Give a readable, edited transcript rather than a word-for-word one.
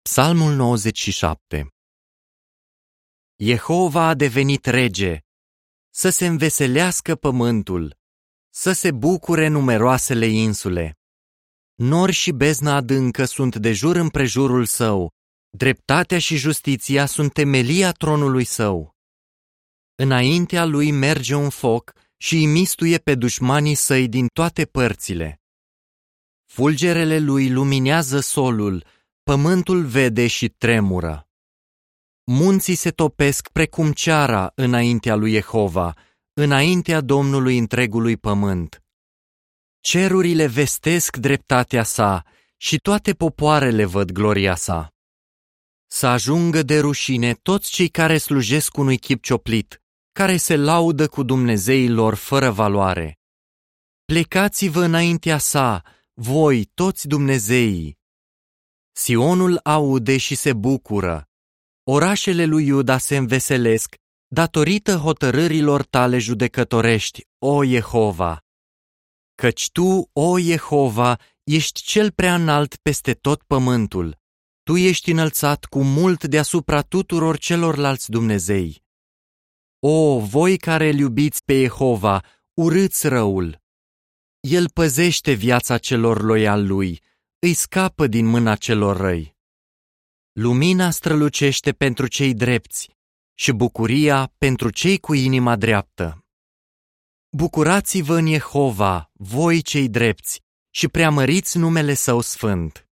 Psalmul 97. Jehova a devenit rege, să se înveselească pământul, să se bucure numeroasele insule. Nori și bezna adâncă sunt de jur împrejurul său, dreptatea și justiția sunt temelia tronului său. Înaintea lui merge un foc și îi mistuie pe dușmanii săi din toate părțile. Fulgerele lui luminează solul, pământul vede și tremură. Munții se topesc precum ceara înaintea lui Jehova, înaintea Domnului întregului pământ. Cerurile vestesc dreptatea sa și toate popoarele văd gloria sa. Să ajungă de rușine toți cei care slujesc unui chip cioplit, care se laudă cu dumnezeii lor fără valoare. Plecați-vă înaintea sa, voi toți dumnezeii. Sionul aude și se bucură. Orașele lui Iuda se înveselesc datorită hotărârilor tale judecătorești, o Jehova. Căci tu, o Jehova, ești cel prea înalt peste tot pământul. Tu ești înălțat cu mult deasupra tuturor celorlalți Dumnezei. O, voi care îl iubiți pe Jehova, urâți răul. El păzește viața celor loiali lui, îi scapă din mâna celor răi. Lumina strălucește pentru cei drepți și bucuria pentru cei cu inima dreaptă. Bucurați-vă în Jehova, voi cei drepți, și preamăriți numele Său sfânt.